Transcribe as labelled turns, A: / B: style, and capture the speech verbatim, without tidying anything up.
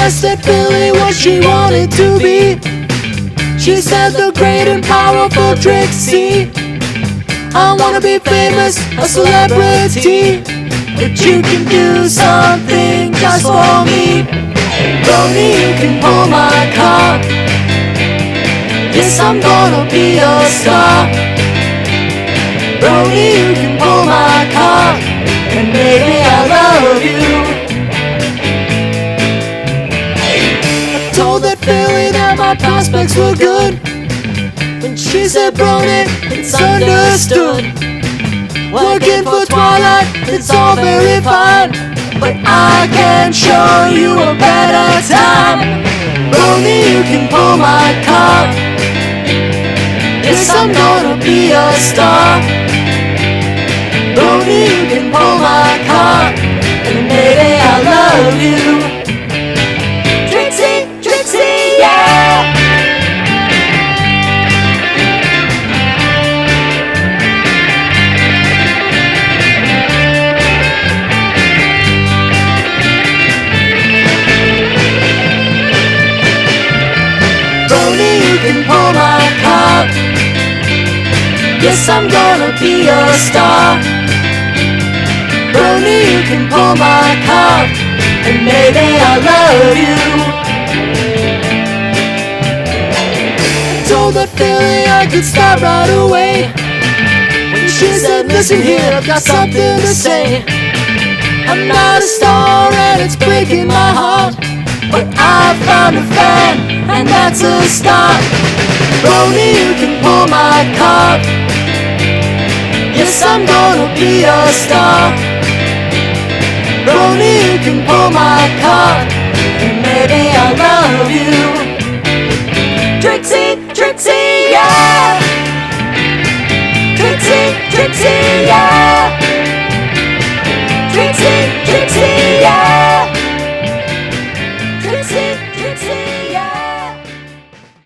A: asked that Philly what she wanted to be. She said the great and powerful Trixie. I wanna be famous, a celebrity, but you can do something just for me. Brony, you can pull my car. Yes, I'm gonna be a star. Brony, you can pull my car, and maybe I love you. I told that Philly that my prospects were good. When she said Brony, it's understood. Working for Twilight, it's all very fine, but I can show you a better time. Brony, you can pull my car. Yes, I'm gonna be a star. Brony, you can pull my car, and maybe I love you. Trixie, Trixie, yeah. Brony, you can pull my car. Yes, I'm gonna be a star. Brony, you can pull my car, and maybe I love you. I told that Philly I could start right away. When she said, listen here, I've got something to say. I'm not a star and it's breaking my heart, but I found a fan, and that's a start. Brony, you can pull my car. Yes, I'm gonna be a star. Brony, you can pull my car, and maybe I love you. Trixie, Trixie, yeah.